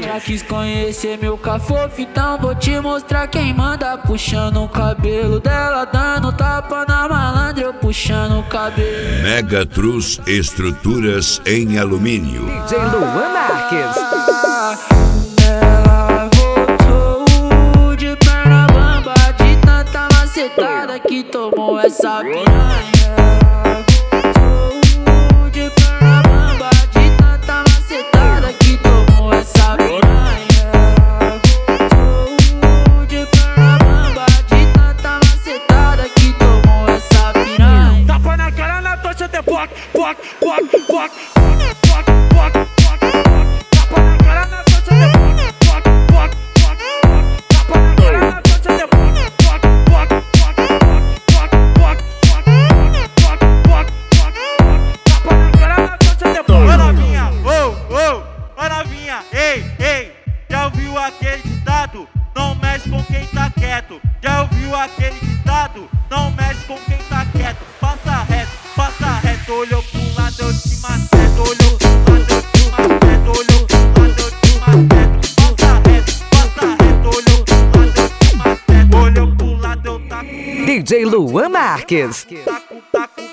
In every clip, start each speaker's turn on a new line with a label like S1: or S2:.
S1: Já quis conhecer meu cafofo, então vou te mostrar quem manda. Puxando o cabelo dela, dando tapa na malandra, eu puxando o cabelo.
S2: Megatrus Estruturas em Alumínio.
S3: DJ Luan Marques.
S1: Ela voltou de perna bamba, de tanta macetada que tomou essa piranha.
S4: Ei, já ouviu aquele ditado? Não mexe com quem tá quieto. Já ouviu aquele ditado? Não mexe com quem tá quieto. Passa reto, olhou pro lado, eu te maceto. Olhou pro lado, eu te maceto. Olhou pro lado, eu te maceto. Passa reto, olhou pro lado, eu te maceto. Olhou pro lado, eu taco.
S3: DJ Luan Marques.
S4: Taco.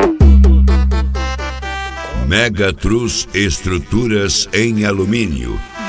S2: Megatrus Estruturas em Alumínio.